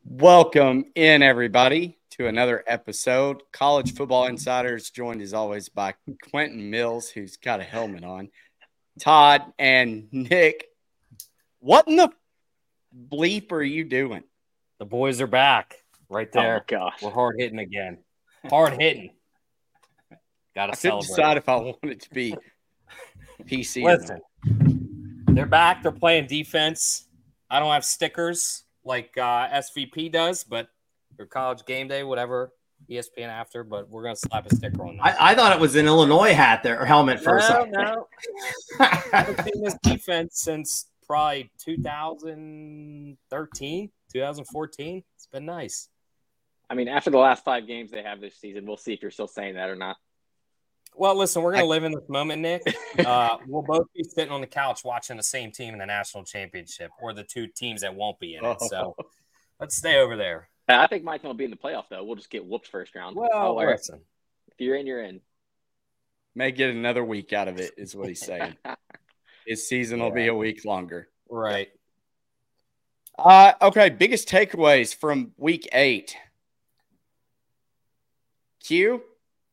Welcome in, everybody, to another episode. College Football Insiders, joined as always by Quentin Mills, who's got a helmet on, Todd, and Nick. What in the bleep are you doing? The boys are back right there. Oh, gosh. We're hard hitting again. Hard hitting. Gotta couldn't celebrate. decide if I wanted to be PC Listen, they're back. They're playing defense. I don't have stickers like SVP does, but your college game day, whatever, ESPN after, but we're going to slap a sticker on that. I thought it was an Illinois hat there, or helmet for a second. No. I haven't seen this defense since probably 2013, 2014. It's been nice. I mean, after the last 5 games they have this season, we'll see if you're still saying that or not. Well, listen, we're going to live in this moment, Nick. We'll both be sitting on the couch watching the same team in the national championship, or the two teams that won't be in it. So let's stay over there. I think my team will be in the playoff, though. We'll just get whooped first round. Well, listen. If you're in, you're in. May get another week out of it, is what he's saying. His season will be a week longer. Right. Okay, biggest takeaways from week 8. Q?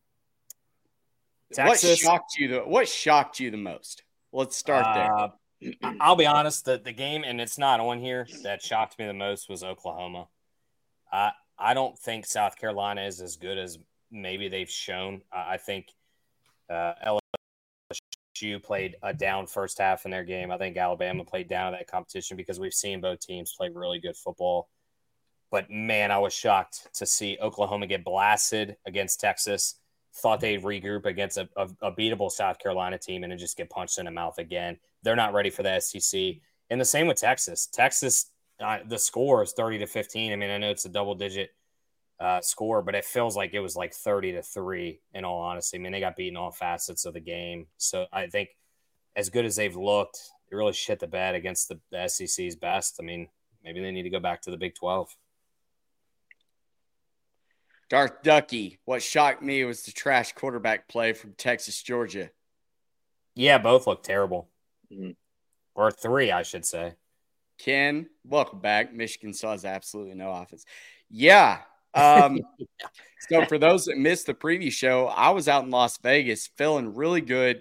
Texas. What shocked you the most? Let's start there. I'll be honest, the game, and it's not on here, that shocked me the most was Oklahoma. I don't think South Carolina is as good as maybe they've shown. I think LSU played a down first half in their game. I think Alabama played down in that competition because we've seen both teams play really good football. But, man, I was shocked to see Oklahoma get blasted against Texas. Thought they'd regroup against a beatable South Carolina team and then just get punched in the mouth again. They're not ready for the SEC. And the same with Texas. Texas, the score is 30-15. I mean, I know it's a double-digit score, but it feels like it was like 30-3 in all honesty. I mean, they got beaten all facets of the game. So I think as good as they've looked, they really shit the bed against the SEC's best. I mean, maybe they need to go back to the Big 12. Darth Ducky, what shocked me was the trash quarterback play from Texas, Georgia. Yeah, both look terrible. Mm-hmm. Or 3, I should say. Ken, welcome back. Michigan still has absolutely no offense. Yeah. So for those that missed the previous show, I was out in Las Vegas feeling really good.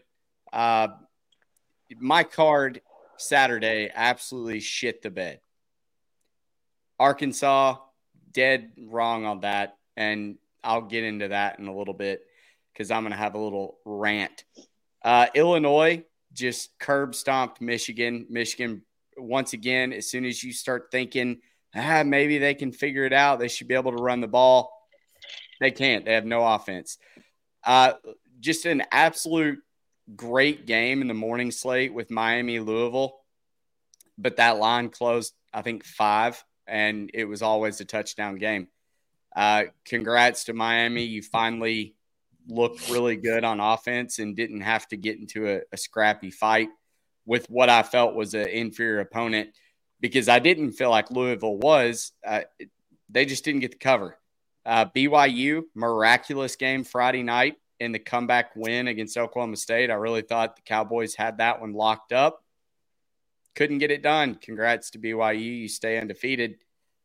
My card Saturday absolutely shit the bed. Arkansas, dead wrong on that. And I'll get into that in a little bit because I'm going to have a little rant. Illinois just curb stomped Michigan. Michigan, once again, as soon as you start thinking, maybe they can figure it out, they should be able to run the ball, they can't. They have no offense. Just an absolute great game in the morning slate with Miami-Louisville. But that line closed, I think, 5, and it was always a touchdown game. Congrats to Miami. You finally looked really good on offense and didn't have to get into a scrappy fight with what I felt was an inferior opponent, because I didn't feel like Louisville was. They just didn't get the cover. BYU, miraculous game Friday night in the comeback win against Oklahoma State. I really thought the Cowboys had that one locked up. Couldn't get it done. Congrats to BYU. You stay undefeated.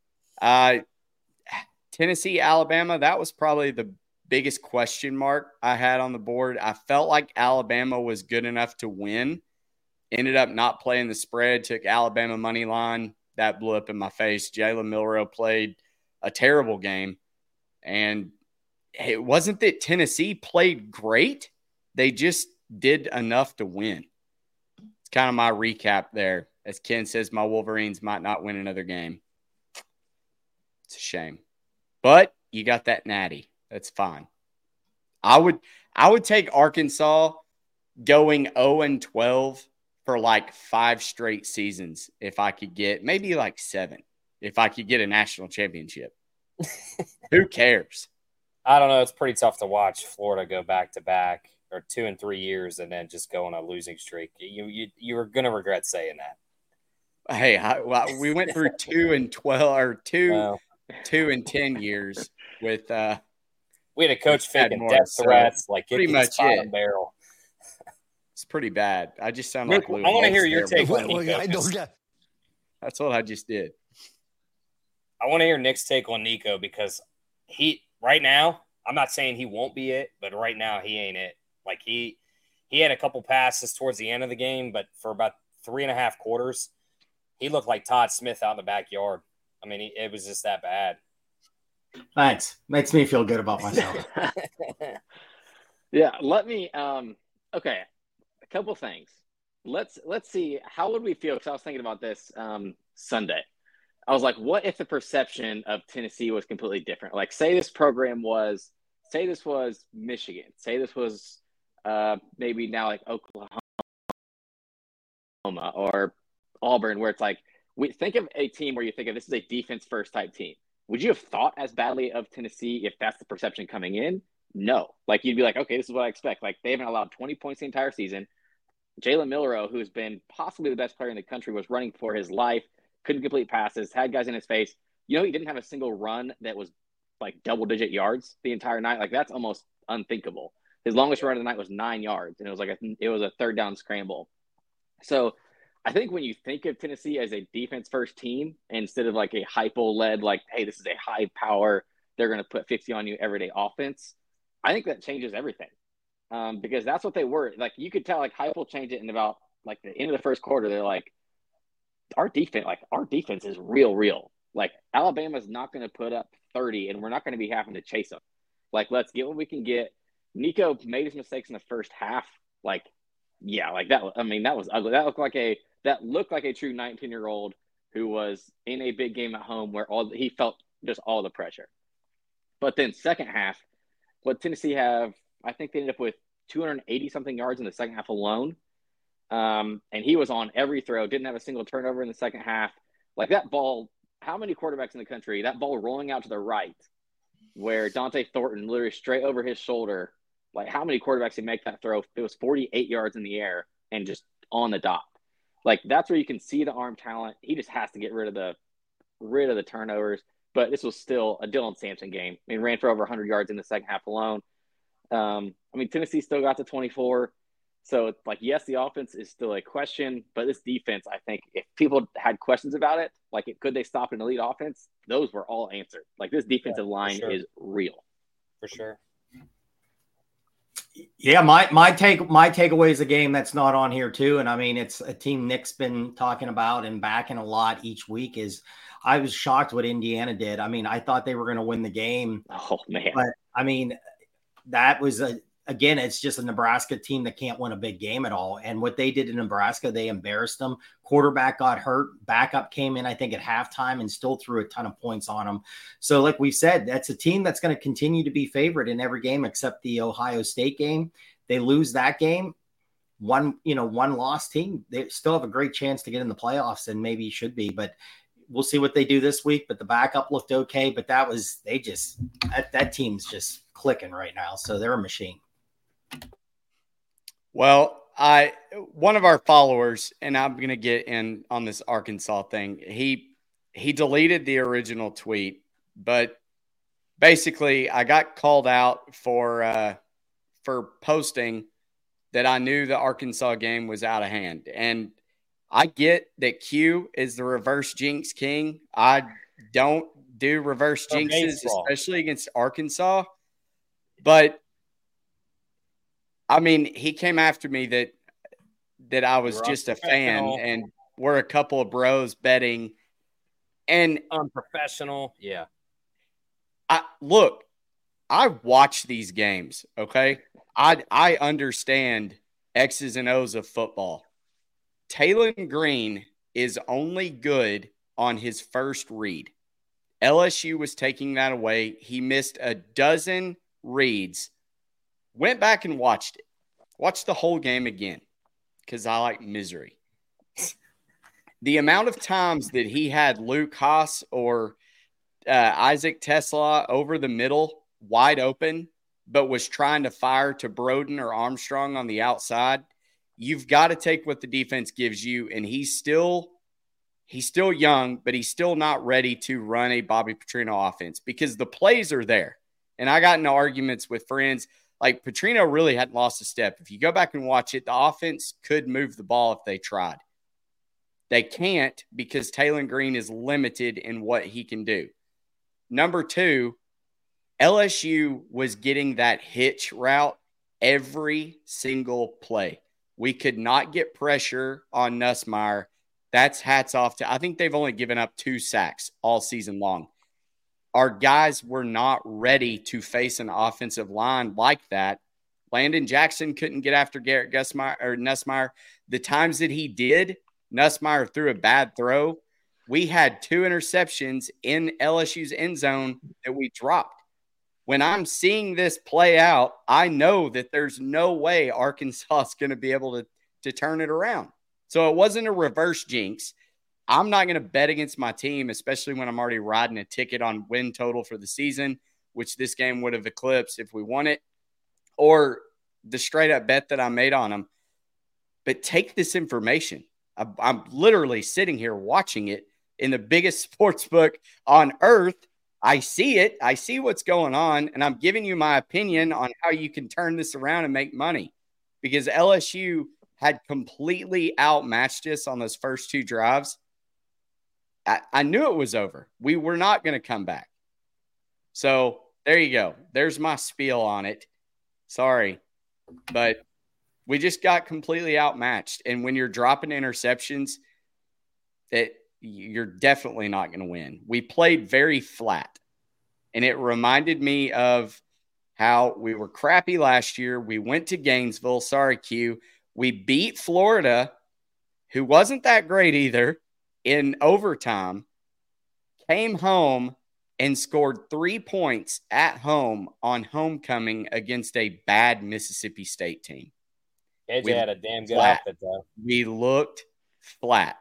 Tennessee, Alabama, that was probably the biggest question mark I had on the board. I felt like Alabama was good enough to win. Ended up not playing the spread, took Alabama money line. That blew up in my face. Jalen Milroe played a terrible game. And it wasn't that Tennessee played great. They just did enough to win. It's kind of my recap there. As Ken says, my Wolverines might not win another game. It's a shame. But you got that natty. That's fine. I would take Arkansas going 0-12 for like 5 straight seasons if I could get, maybe like 7, if I could get a national championship. Who cares? I don't know. It's pretty tough to watch Florida go back-to-back or 2 and 3 years and then just go on a losing streak. You're going to regret saying that. Hey, we went through 2 and 12 or 2 and 10 years with we had a coach faking death threats, like pretty much it. Barrel. It's pretty bad. I just sound like Lou. I want to hear your take on That's what I just did. I want to hear Nick's take on Nico because right now, I'm not saying he won't be it, but right now he ain't it. Like he had a couple passes towards the end of the game, but for about 3.5 quarters, he looked like Todd Smith out in the backyard. I mean, it was just that bad. Thanks. Makes me feel good about myself. Yeah, let me okay, a couple things. Let's see, how would we feel, because I was thinking about this Sunday. I was like, what if the perception of Tennessee was completely different? Like, say this was Michigan, say this was maybe now like Oklahoma or Auburn, where it's like, we think of a team where you think of this is a defense first type team. Would you have thought as badly of Tennessee if that's the perception coming in? No. Like, you'd be like, okay, this is what I expect. Like, they haven't allowed 20 points the entire season. Jalen Milroe, who's been possibly the best player in the country, was running for his life, couldn't complete passes, had guys in his face. You know, he didn't have a single run that was like double-digit yards the entire night. Like, that's almost unthinkable. His longest run of the night was 9 yards, and it was a third down scramble. So I think when you think of Tennessee as a defense-first team instead of like a hypo-led, like, hey, this is a high-power, they're going to put 50 on you everyday offense, I think that changes everything. Because that's what they were. Like, you could tell, like, Heupel changed it in about like the end of the first quarter. They're like, our defense is real. Like, Alabama's not going to put up 30, and we're not going to be having to chase them. Like, let's get what we can get. Nico made his mistakes in the first half. Like, yeah, like that. I mean, that was ugly. That looked like a true 19-year-old who was in a big game at home where he felt just all the pressure. But then second half, what Tennessee have, I think they ended up with 280-something yards in the second half alone. And he was on every throw, didn't have a single turnover in the second half. Like, that ball, how many quarterbacks in the country, that ball rolling out to the right where Dante Thornton literally straight over his shoulder, like, how many quarterbacks can make that throw? It was 48 yards in the air and just on the dot. Like, that's where you can see the arm talent. He just has to get rid of the turnovers. But this was still a Dylan Sampson game. I mean, ran for over 100 yards in the second half alone. I mean, Tennessee still got to 24. So it's like, yes, the offense is still a question, but this defense, I think if people had questions about it, like, could they stop an elite offense? Those were all answered. Like, this defensive line is real. For sure. Yeah, my takeaway is a game that's not on here too. And I mean, it's a team Nick's been talking about and backing a lot each week. I was shocked what Indiana did. I mean, I thought they were going to win the game. Oh, man. But I mean, that was again, it's just a Nebraska team that can't win a big game at all. And what they did in Nebraska, they embarrassed them. Quarterback got hurt. Backup came in, I think, at halftime and still threw a ton of points on them. So like we said, that's a team that's going to continue to be favored in every game except the Ohio State game. They lose that game. One lost team. They still have a great chance to get in the playoffs and maybe should be, but we'll see what they do this week. But the backup looked okay, but that team's just clicking right now. So they're a machine. Well, one of our followers, and I'm going to get in on this Arkansas thing. He deleted the original tweet, but basically I got called out for posting that I knew the Arkansas game was out of hand. And I get that Q is the reverse jinx king. I don't do reverse jinxes, especially against Arkansas. But I mean, he came after me that I was just a fan and we're a couple of bros betting and unprofessional. Yeah. I watch these games. Okay. I understand X's and O's of football. Taylen Green is only good on his first read. LSU was taking that away. He missed a dozen reads. Went back and watched it. Watched the whole game again because I like misery. The amount of times that he had Luke Haas or Isaac Tesla over the middle wide open, but was trying to fire to Broden or Armstrong on the outside, you've got to take what the defense gives you. And he's still young, but he's still not ready to run a Bobby Petrino offense because the plays are there. And I got into arguments with friends. Like, Petrino really hadn't lost a step. If you go back and watch it, the offense could move the ball if they tried. They can't because Taylor Green is limited in what he can do. Number two, LSU was getting that hitch route every single play. We could not get pressure on Nussmeier. That's hats off to – I think they've only given up 2 sacks all season long. Our guys were not ready to face an offensive line like that. Landon Jackson couldn't get after Garrett Nussmeier. The times that he did, Nussmeier threw a bad throw. We had 2 interceptions in LSU's end zone that we dropped. When I'm seeing this play out, I know that there's no way Arkansas is going to be able to turn it around. So it wasn't a reverse jinx. I'm not going to bet against my team, especially when I'm already riding a ticket on win total for the season, which this game would have eclipsed if we won it, or the straight-up bet that I made on them. But take this information. I'm literally sitting here watching it in the biggest sports book on earth. I see it. I see what's going on, and I'm giving you my opinion on how you can turn this around and make money, because LSU had completely outmatched us on those first 2 drives. I knew it was over. We were not going to come back. So there you go. There's my spiel on it. Sorry, but we just got completely outmatched. And when you're dropping interceptions, you're definitely not going to win. We played very flat, and it reminded me of how we were crappy last year. We went to Gainesville. Sorry, Q. We beat Florida, who wasn't that great either, in overtime, came home and scored 3 points at home on homecoming against a bad Mississippi State team. AJ had a damn good outfit, though. We looked flat.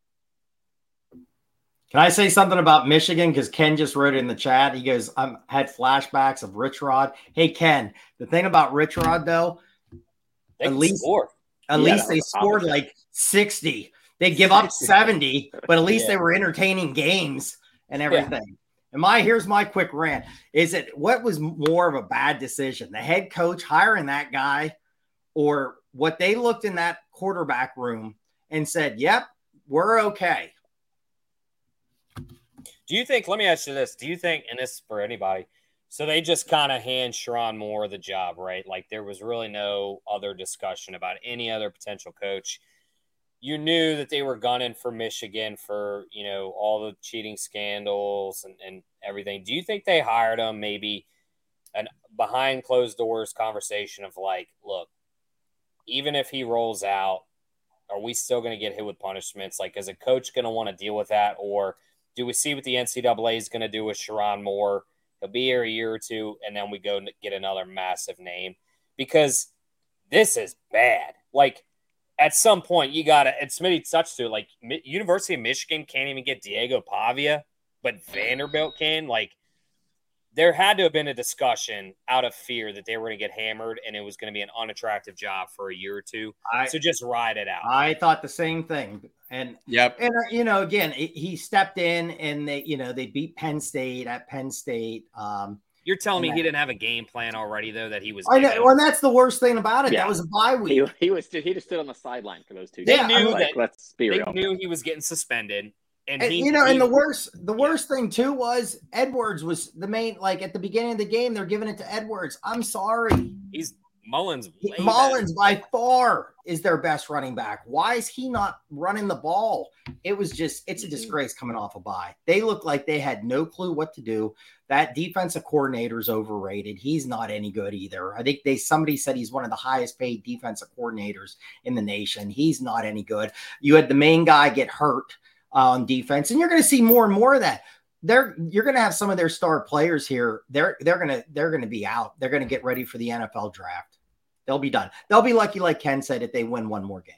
Can I say something about Michigan? Because Ken just wrote it in the chat. He goes, I had flashbacks of Rich Rod. Hey, Ken, the thing about Rich Rod, though, at least they scored like 60. They give up 70, but at least they were entertaining games and everything. And here's my quick rant. What was more of a bad decision? The head coach hiring that guy, or what they looked in that quarterback room and said, yep, we're okay? Do you think, let me ask you this, do you think, and this is for anybody, so they just kind of hand Sherrone Moore the job, right? Like there was really no other discussion about any other potential coach. You knew that they were gunning for Michigan for, all the cheating scandals and everything. Do you think they hired him maybe an behind closed doors conversation of like, look, even if he rolls out, are we still going to get hit with punishments? Like, is a coach going to want to deal with that? Or do we see what the NCAA is going to do with Sherrone Moore? He'll be here a year or 2, and then we go get another massive name. Because this is bad. Like, at some point, you got to – and Smitty touched to it. Like, University of Michigan can't even get Diego Pavia, but Vanderbilt can. Like, there had to have been a discussion out of fear that they were going to get hammered and it was going to be an unattractive job for a year or 2. So just ride it out. I thought the same thing. And, again, he stepped in and they beat Penn State at Penn State. You're telling me he didn't have a game plan already, though, that he was. I know, and that's the worst thing about it. Yeah. That was a bye week. He just stood on the sideline for those 2 They games. knew that. Let's be real. They knew he was getting suspended, and the worst thing too was Edwards was the main. Like at the beginning of the game, they're giving it to Edwards. I'm sorry, Mullins by far is their best running back. Why is he not running the ball? It's a disgrace coming off a bye. They look like they had no clue what to do. That defensive coordinator's overrated. He's not any good either. I think somebody said he's one of the highest paid defensive coordinators in the nation. He's not any good. You had the main guy get hurt on defense, and you're going to see more and more of that. You're going to have some of their star players here. They're going to be out. They're going to get ready for the NFL draft. They'll be done. They'll be lucky, like Ken said, if they win one more game.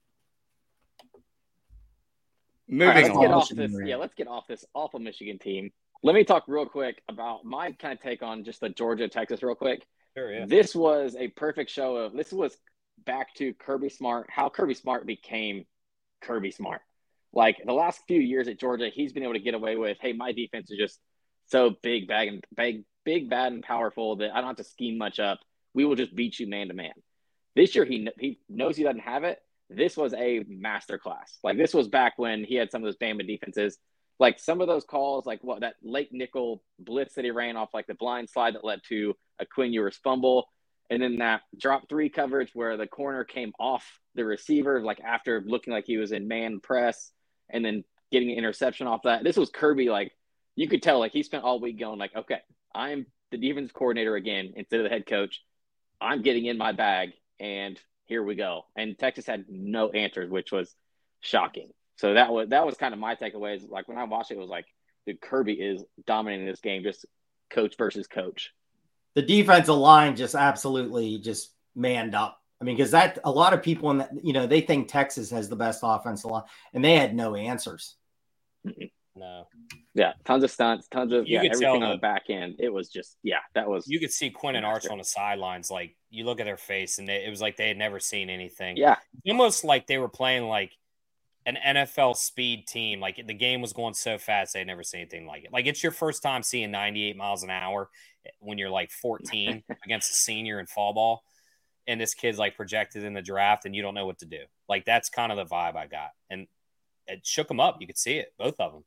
Let's get off this awful Michigan team. Let me talk real quick about my kind of take on just the Georgia-Texas real quick. Sure, yeah. This was a perfect show of – this was back to Kirby Smart, how Kirby Smart became Kirby Smart. Like the last few years at Georgia, he's been able to get away with, hey, my defense is just so big, bad, and powerful that I don't have to scheme much up. We will just beat you man to man. This year, he knows he doesn't have it, this was a masterclass. Like, this was back when he had some of those Bama defenses. Like, some of those calls, like that late nickel blitz that he ran off, like the blind slide that led to a Quinn Ewers fumble. And then that drop 3 coverage where the corner came off the receiver, like after looking like he was in man press and then getting an interception off that. This was Kirby. Like, you could tell, like, he spent all week going like, okay, I'm the defense coordinator again instead of the head coach. I'm getting in my bag, and here we go. And Texas had no answers, which was shocking. So that was kind of my takeaways. Like, when I watched it, it was like, dude, Kirby is dominating this game, just coach versus coach. The defensive line just absolutely just manned up. I mean, because that a lot of people in that, they think Texas has the best offensive line, and they had no answers. No. Yeah, tons of stunts, tons of everything on the back end. It was just that was. You could see Quinn and Arch on the sidelines. Like, you look at their face, and it was like they had never seen anything. Yeah, almost like they were playing like an NFL speed team. Like, the game was going so fast, they had never seen anything like it. Like, it's your first time seeing 98 miles an hour when you're like 14 against a senior in fall ball, and this kid's like projected in the draft, and you don't know what to do. Like, that's kind of the vibe I got, and it shook them up. You could see it, both of them.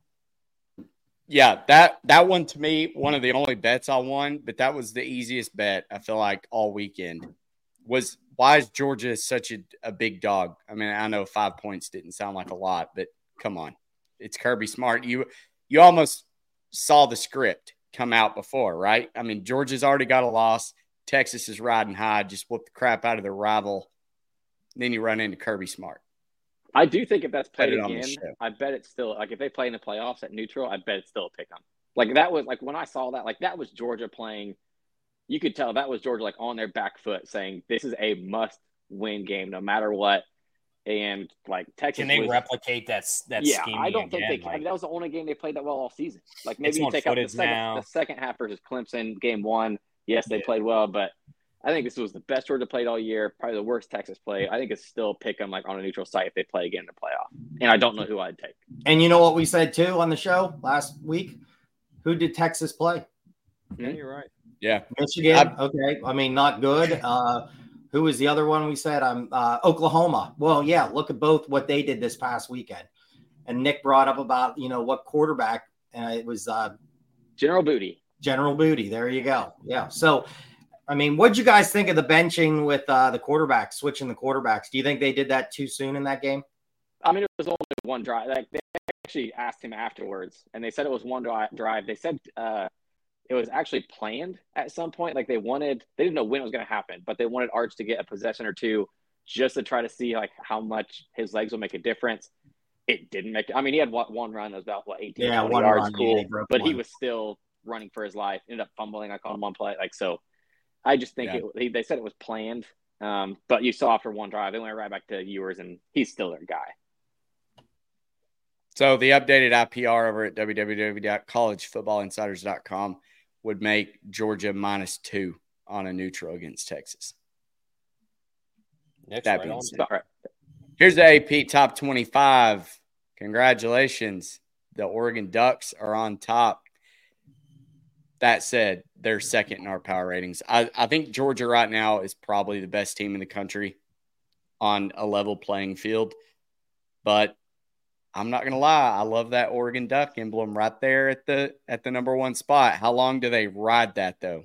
Yeah, that one to me, one of the only bets I won, but that was the easiest bet I feel like all weekend was why is Georgia such a big dog? I mean, I know 5 points didn't sound like a lot, but come on. It's Kirby Smart. You almost saw the script come out before, right? I mean, Georgia's already got a loss. Texas is riding high, just whoop the crap out of their rival. Then you run into Kirby Smart. I do think if that's played again, I bet it's still, like, if they play in the playoffs at neutral, I bet it's still a pick 'em. Like, that was, like, when I saw that, like, that was Georgia playing. You could tell that was Georgia, like, on their back foot saying, this is a must-win game no matter what. And, like, Texas. Can they replicate that scheme? I don't think they can. I mean, that was the only game they played that well all season. Like, maybe you take out the second half versus Clemson, game 1. Yes, they played well, but I think this was the best Georgia played all year, probably the worst Texas played. I think it's still pick them, like, on a neutral site if they play again in the playoff. And I don't know who I'd take. And you know what we said, too, on the show last week? Who did Texas play? Yeah, you're right. Yeah. Michigan. Okay. I mean, not good. Who was the other one we said? Oklahoma. Well, yeah, look at both what they did this past weekend. And Nick brought up about, what quarterback. And it was General Booty. General Booty. There you go. Yeah. So, I mean, what'd you guys think of the benching with the quarterbacks, switching the quarterbacks? Do you think they did that too soon in that game? I mean, it was only one drive. Like, they actually asked him afterwards, and they said it was one drive. They said it was actually planned at some point. Like, they didn't know when it was going to happen, but they wanted Arch to get a possession or two just to try to see, like, how much his legs will make a difference. It didn't make – I mean, he had one run that was about, 18 20 yards. Run, cool. Yeah, but he was still running for his life. Ended up fumbling. I called him one play. Like, so I just think they said it was planned. But you saw after one drive, they went right back to Ewers, and he's still their guy. So the updated IPR over at www.collegefootballinsiders.com would make Georgia -2 on a neutral against Texas. That being said, here's the AP Top 25. Congratulations. The Oregon Ducks are on top. That said, they're second in our power ratings. I think Georgia right now is probably the best team in the country on a level playing field. But I'm not going to lie. I love that Oregon Duck emblem right there at the number 1 spot. How long do they ride that, though?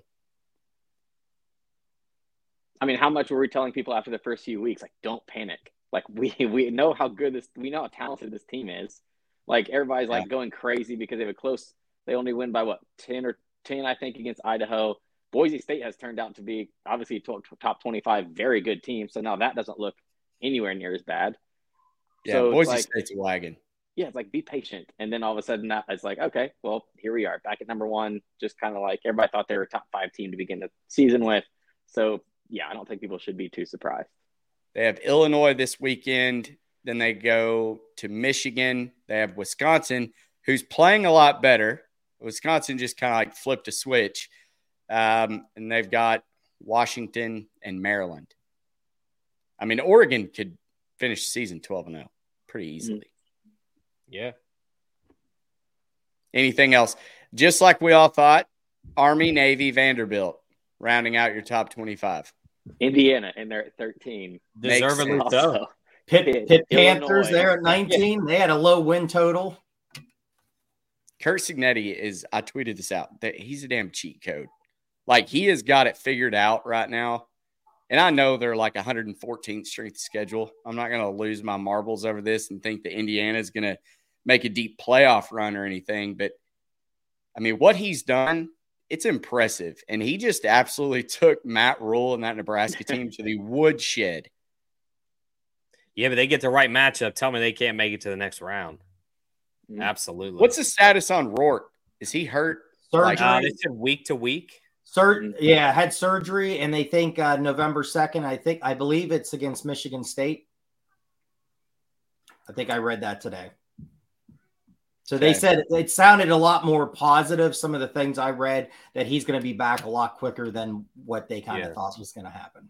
I mean, how much were we telling people after the first few weeks? Like, don't panic. Like, we know how good we know how talented this team is. Like, everybody's like going crazy because they only win by 10, I think, against Idaho. Boise State has turned out to be obviously top 25, very good team. So now that doesn't look anywhere near as bad. Yeah, so Boise State's a wagon. Yeah, it's like, be patient. And then all of a sudden it's like, okay, well, here we are back at number 1, just kind of like everybody thought they were a top 5 team to begin the season with. So, yeah, I don't think people should be too surprised. They have Illinois this weekend. Then they go to Michigan. They have Wisconsin, who's playing a lot better. Wisconsin just kind of like flipped a switch. And they've got Washington and Maryland. I mean, Oregon could finish the season 12-0 pretty easily. Yeah. Anything else? Just like we all thought, Army, Navy, Vanderbilt, rounding out your top 25. Indiana in there at 13. Deservedly so. Pitt Panthers Illinois. there at 19. They had a low win total. Curt Cignetti I tweeted this out, that he's a damn cheat code. Like, he has got it figured out right now. And I know they're like 114th strength schedule. I'm not going to lose my marbles over this and think that Indiana is going to make a deep playoff run or anything. But, I mean, what he's done, it's impressive. And he just absolutely took Matt Rule and that Nebraska team to the woodshed. Yeah, but they get the right matchup. Tell me they can't make it to the next round. Absolutely. What's the status on Rourke? Is he hurt? Surgery. They said week to week. Yeah, had surgery, and they think November 2nd. I believe it's against Michigan State. I think I read that today. So They said it sounded a lot more positive. Some of the things I read, that he's going to be back a lot quicker than what they kind of thought was going to happen.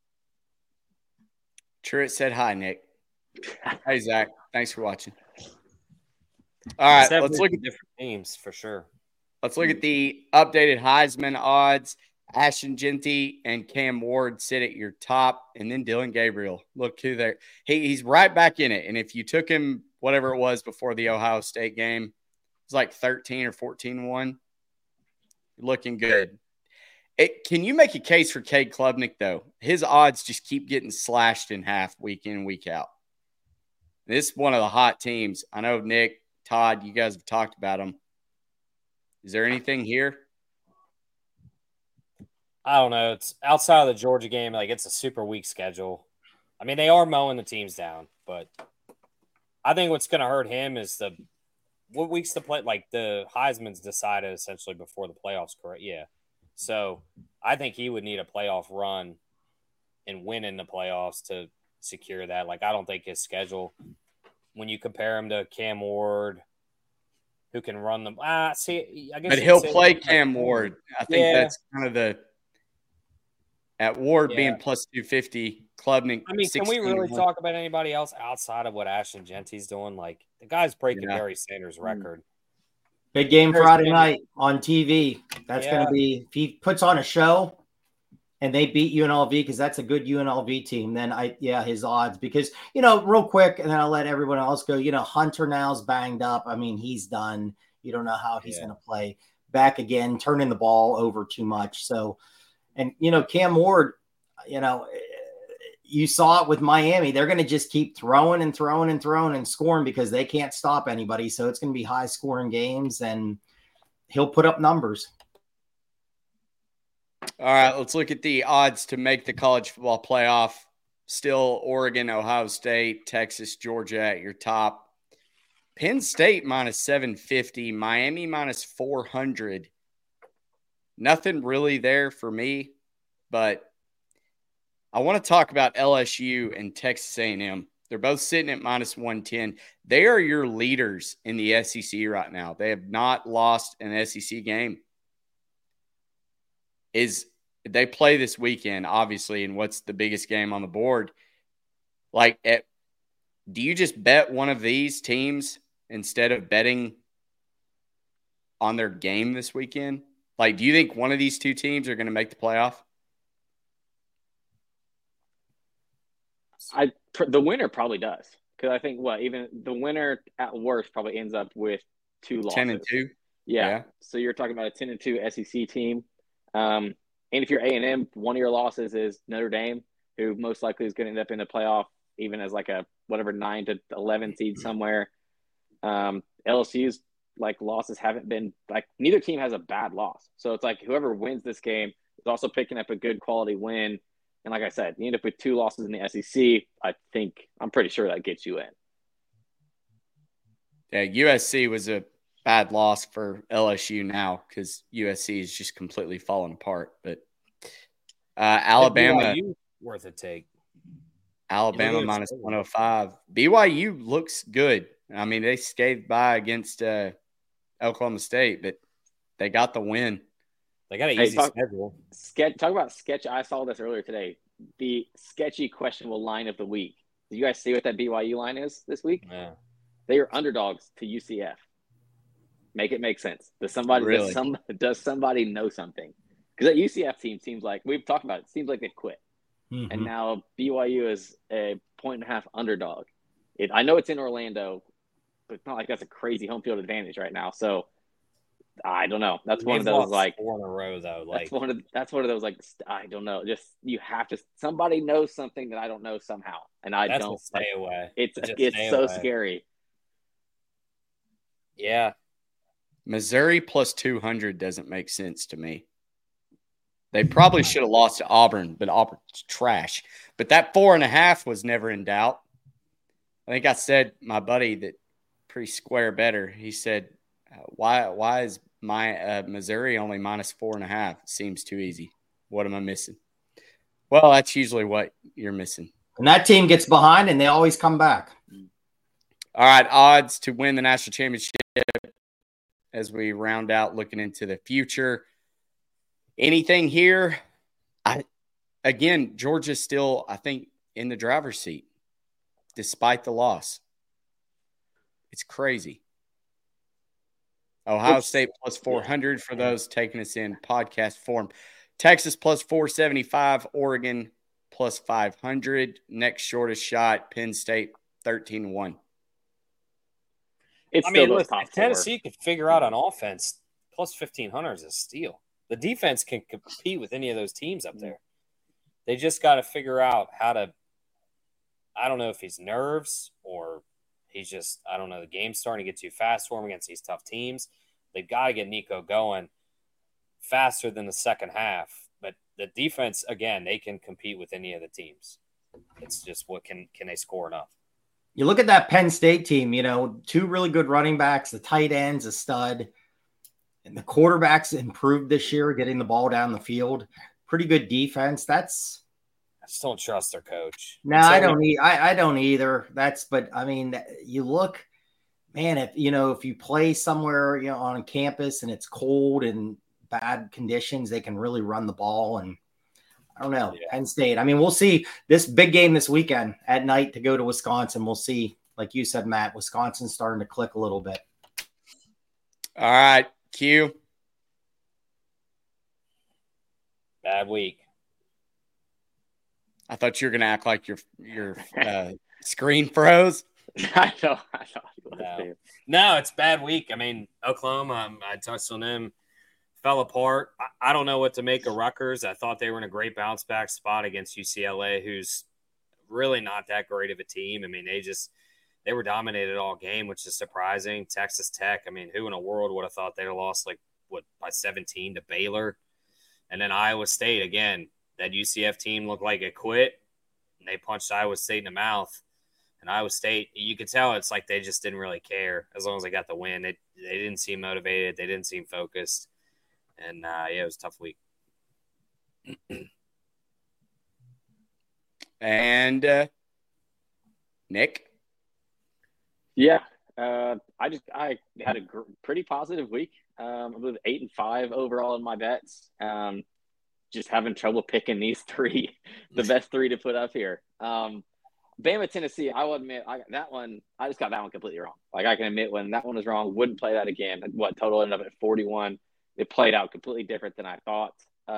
Truett said hi, Nick. Hey, Zach. Thanks for watching. All right, let's look at different teams for sure. Let's look at the updated Heisman odds. Ashton Genty and Cam Ward sit at your top, and then Dylan Gabriel. Look who there. He's right back in it. And if you took him, whatever it was before the Ohio State game, it was like 13 or 14-1. Looking good. Can you make a case for Cade Klubnik, though? His odds just keep getting slashed in half week in, week out. This is one of the hot teams. I know Nick, Todd, you guys have talked about him. Is there anything here? I don't know. It's outside of the Georgia game. Like, it's a super weak schedule. I mean, they are mowing the teams down, but I think what's going to hurt him is what weeks to play. Like, the Heisman's decided essentially before the playoffs, correct? Yeah. So I think he would need a playoff run and win in the playoffs to secure that. Like, I don't think his schedule, when you compare him to Cam Ward, who can run them. I guess. But he'll play Cam Ward. I think that's kind of at Ward being plus 250, Klubnik. I mean, can we really talk about anybody else outside of what Ashton Genty's doing? Like, the guy's breaking Barry Sanders' record. Big game Friday night on TV. That's going to be, if he puts on a show and they beat UNLV, because that's a good UNLV team, then his odds. Because, real quick, and then I'll let everyone else go, Hunter now's banged up. I mean, he's done. You don't know how he's going to play. Back again, turning the ball over too much. So, and, Cam Ward, you saw it with Miami. They're going to just keep throwing and throwing and throwing and scoring because they can't stop anybody. So it's going to be high scoring games, and he'll put up numbers. All right, let's look at the odds to make the college football playoff. Still Oregon, Ohio State, Texas, Georgia at your top. Penn State minus 750, Miami minus 400. Nothing really there for me, but I want to talk about LSU and Texas A&M. They're both sitting at minus 110. They are your leaders in the SEC right now. They have not lost an SEC game. They play this weekend, obviously, and what's the biggest game on the board? Do you just bet one of these teams instead of betting on their game this weekend? Like, do you think one of these two teams are going to make the playoff? The winner probably does, because I think even the winner at worst probably ends up with 2 losses. 10-2. Yeah. So you're talking about a 10-2 SEC team. And if you're A&M, one of your losses is Notre Dame, who most likely is going to end up in the playoff, even as like a 9 to 11 seed somewhere. LSU's losses haven't been neither team has a bad loss. So it's like whoever wins this game is also picking up a good quality win. And like I said, you end up with 2 losses in the SEC. I'm pretty sure that gets you in. Yeah, USC was a bad loss for LSU now because USC is just completely falling apart. But Alabama worth a take. Alabama minus 105. BYU looks good. I mean, they scathed by against Oklahoma State, but they got the win. They got an easy schedule. Talk about sketch. I saw this earlier today. The sketchy questionable line of the week. Did you guys see what that BYU line is this week? Yeah. They are underdogs to UCF. Make it make sense. Does somebody know something? Because that UCF team seems like we've talked about it. Seems like they've quit, and now BYU is a point-and-a-half underdog. I know it's in Orlando, but it's not like that's a crazy home field advantage right now. So I don't know. That's one of those like 4 in a row though. Like that's one of those like I don't know. Just you have to. Somebody knows something that I don't know somehow, and I don't. Stay away. It's so scary. Yeah, Missouri plus 200 doesn't make sense to me. They probably should have lost to Auburn, but Auburn's trash. But that 4.5 was never in doubt. I think I said my buddy that pretty square better. He said, "Why is my Missouri only minus 4.5? Seems too easy. What am I missing?" Well, that's usually what you're missing. And that team gets behind, and they always come back. All right, odds to win the national championship as we round out looking into the future. Anything here? Again, Georgia's still, I think, in the driver's seat, despite the loss. It's crazy. Ohio State plus 400 for those taking us in podcast form. Texas plus 475. Oregon plus 500. Next shortest shot, Penn State 13-1. It's if Tennessee could figure out on offense, plus 1,500 is a steal. The defense can compete with any of those teams up there. They just got to figure out how to – I don't know if he's nerves or he's just – I don't know. The game's starting to get too fast for him against these tough teams. They've got to get Nico going faster than the second half. But the defense, again, they can compete with any of the teams. It's just what can they score enough? You look at that Penn State team, 2 really good running backs, the tight end's a stud. And the quarterbacks improved this year, getting the ball down the field. Pretty good defense. I just don't trust their coach. No, I don't either. But I mean, you look, man, if you play somewhere, on campus and it's cold and bad conditions, they can really run the ball. And I don't know, Penn State. I mean, we'll see this big game this weekend at night to go to Wisconsin. We'll see, like you said, Matt, Wisconsin's starting to click a little bit. All right. Q. Bad week. I thought you were going to act like your screen froze. I know. No, it's bad week. I mean, Oklahoma, I touched on them, fell apart. I don't know what to make of Rutgers. I thought they were in a great bounce back spot against UCLA, who's really not that great of a team. I mean, they were dominated all game, which is surprising. Texas Tech, I mean, who in the world would have thought they'd have lost by 17 to Baylor? And then Iowa State, again, that UCF team looked like it quit. And they punched Iowa State in the mouth. And Iowa State, you could tell it's like they just didn't really care as long as they got the win. They didn't seem motivated. They didn't seem focused. And, it was a tough week. And Nick? Yeah, I had a pretty positive week. I believe 8-5 overall in my bets. Just having trouble picking these 3, the best 3 to put up here. Bama, Tennessee. I will admit, I just got that one completely wrong. Like I can admit when that one was wrong, wouldn't play that again. Total ended up at 41. It played out completely different than I thought.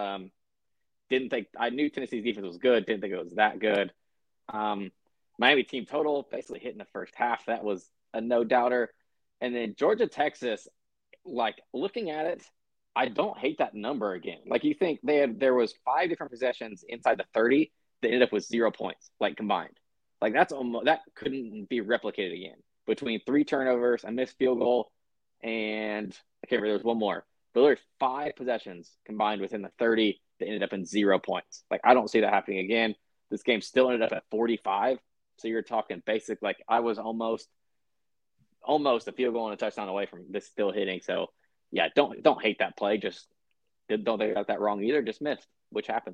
I knew Tennessee's defense was good. Didn't think it was that good. Miami team total basically hit in the first half. That was a no-doubter. And then Georgia, Texas, like looking at it, I don't hate that number again. Like you think there was 5 different possessions inside the 30 that ended up with 0 points, like combined. Like that couldn't be replicated again. Between 3 turnovers, a missed field goal, and I can't remember, there was one more. But there were 5 possessions combined within the 30 that ended up in 0 points. Like I don't see that happening again. This game still ended up at 45. So you're talking basic, like I was almost a field goal and a touchdown away from this still hitting. So yeah, don't hate that play. Just don't think I got that wrong either. Just missed, which happens.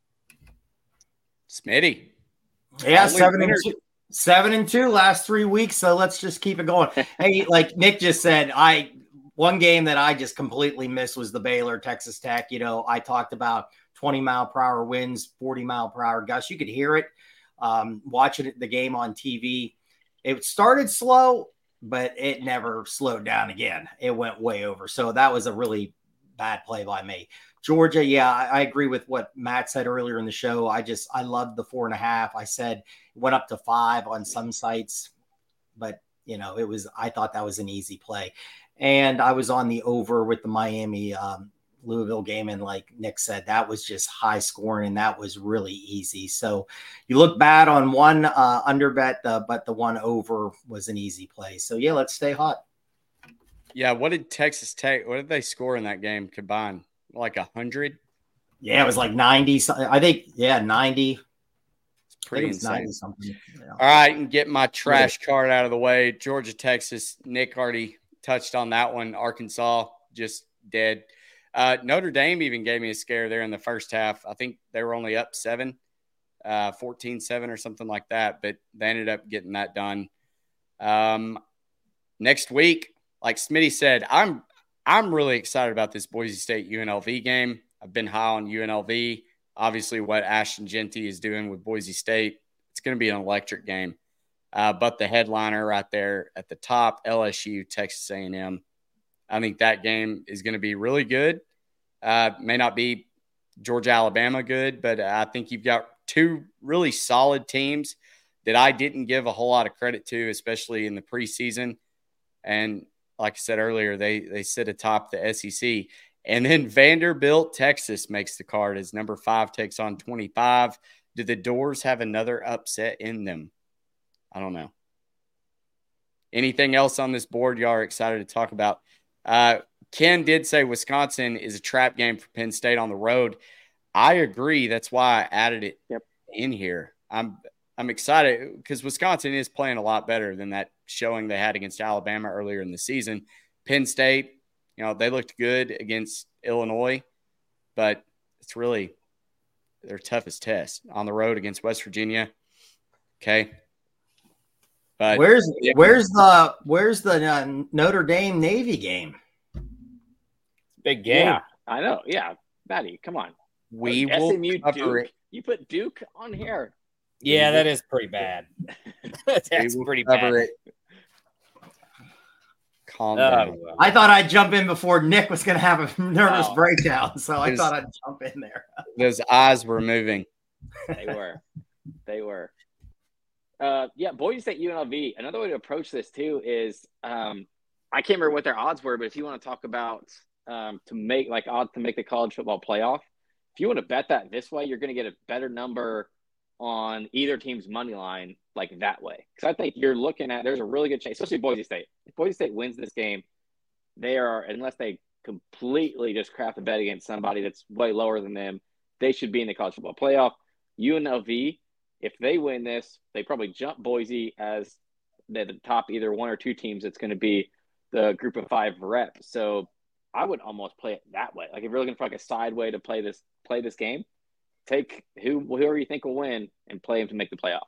Smitty. Yeah, 7-2 last 3 weeks. So let's just keep it going. Hey, like Nick just said, one game that I just completely missed was the Baylor Texas Tech. I talked about 20-mile-per-hour winds, 40-mile-per-hour gusts. You could hear it watching the game on TV. It started slow, but it never slowed down again. It went way over. So that was a really bad play by me. Georgia, yeah, I agree with what Matt said earlier in the show. I loved the 4.5. I said it went up to 5 on some sites, but I thought that was an easy play. And I was on the over with the Miami Louisville game. And like Nick said, that was just high scoring and that was really easy. So you look bad on one under bet, but the one over was an easy play. So yeah, let's stay hot. Yeah. What did Texas Tech, what did they score in that game combined? Like 100? Yeah, it was like 90. I think, 90. Pretty insane. 90 something. All right, and get my trash card out of the way. Georgia, Texas. Nick already touched on that one. Arkansas just dead. Notre Dame even gave me a scare there in the first half. I think they were only up 7, 14-7 or something like that, but they ended up getting that done. Next week, like Smitty said, I'm really excited about this Boise State UNLV game. I've been high on UNLV. Obviously, what Ashton Jeanty is doing with Boise State, it's going to be an electric game. But the headliner right there at the top, LSU, Texas A&M, I think that game is going to be really good. May not be Georgia, Alabama good, but I think you've got two really solid teams that I didn't give a whole lot of credit to, especially in the preseason. And like I said earlier, they sit atop the SEC. And then Vanderbilt, Texas makes the card as number 5 takes on 25. Do the Doors have another upset in them? I don't know. Anything else on this board y'all are excited to talk about? Ken did say Wisconsin is a trap game for Penn State on the road. I agree. That's why I added it in here. I'm excited because Wisconsin is playing a lot better than that showing they had against Alabama earlier in the season. Penn State, they looked good against Illinois, but it's really their toughest test on the road against West Virginia. Okay. But where's the Notre Dame Navy game? Big game. Yeah, I know. Yeah. Maddie, come on. We will SMU cover Duke. it. You put Duke on here. Yeah, that is pretty bad. That's pretty bad. It. Calm down. I thought I'd jump in before Nick was going to have a nervous breakdown, so I thought I'd jump in there. Those eyes were moving. They were. Boise State UNLV. Another way to approach this too is I can't remember what their odds were, but if you want to talk about odds to make the college football playoff, if you want to bet that this way, you're going to get a better number on either team's money line like that way. Because I think you're looking at there's a really good chance, especially Boise State. If Boise State wins this game, they are, unless they completely just crap the bet against somebody that's way lower than them, they should be in the college football playoff. UNLV, if they win this, they probably jump Boise as the top either one or two teams. It's going to be the group of 5 rep. So I would almost play it that way. Like if you're looking for like a side way to play this game, take whoever you think will win and play them to make the playoff.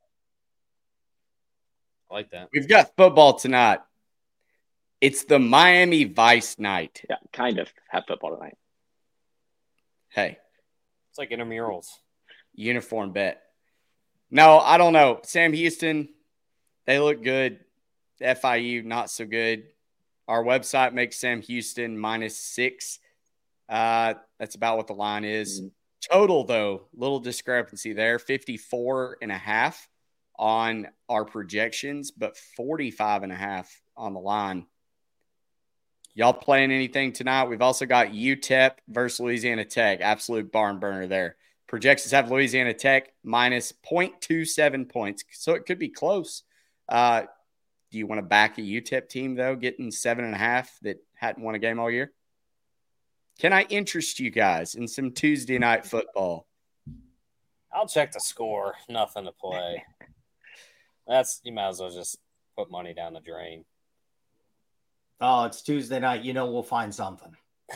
I like that. We've got football tonight. It's the Miami Vice night. Yeah, kind of have football tonight. Hey. It's like intramurals. Uniform bet. No, I don't know. Sam Houston, they look good. FIU, not so good. Our website makes Sam Houston -6. That's about what the line is. Mm-hmm. Total, though, little discrepancy there. 54.5 on our projections, but 45.5 on the line. Y'all playing anything tonight? We've also got UTEP versus Louisiana Tech. Absolute barn burner there. Projections have Louisiana Tech -0.27 points, so it could be close. Do you want to back a UTEP team, though, getting 7.5 that hadn't won a game all year? Can I interest you guys in some Tuesday night football? I'll check the score. Nothing to play. You might as well just put money down the drain. Oh, it's Tuesday night. We'll find something.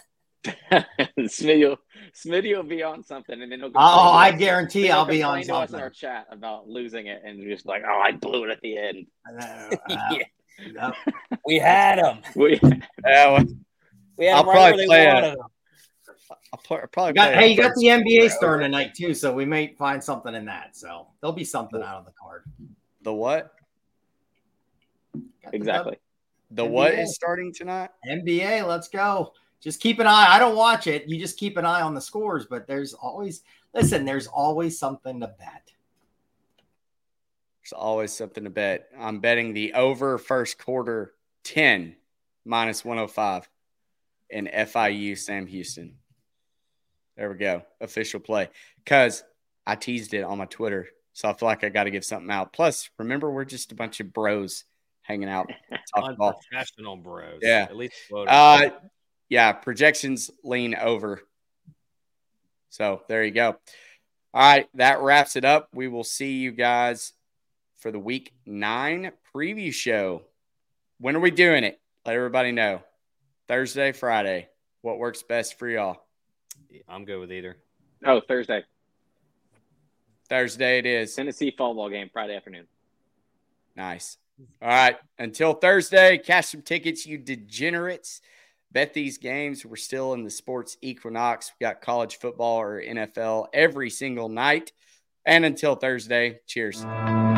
Smitty will be on something, and then he'll. I guarantee I'll be on something. To us in our chat about losing it, and just like, I blew it at the end. Yeah. We had him. We had him right where they wanted him. I'll probably play. You got the NBA starting tonight too, so we may find something in that. So there'll be something out on the card. The what? Exactly. The NBA. What is starting tonight? NBA. Let's go. Just keep an eye. I don't watch it. You just keep an eye on the scores, but there's always something to bet. There's always something to bet. I'm betting the over first quarter 10 minus 105 in FIU Sam Houston. There we go. Official play. Because I teased it on my Twitter, so I feel like I got to give something out. Plus, remember, we're just a bunch of bros hanging out. Unprofessional bros. Yeah. At least yeah, projections lean over. So there you go. All right, that wraps it up. We will see you guys for the Week 9 preview show. When are we doing it? Let everybody know. Thursday, Friday. What works best for y'all? I'm good with either. Oh, Thursday. Thursday it is. Tennessee fall ball game Friday afternoon. Nice. All right. Until Thursday, cash some tickets, you degenerates. Bet these games. We're still in the sports equinox. We got college football or NFL every single night. And until Thursday, cheers.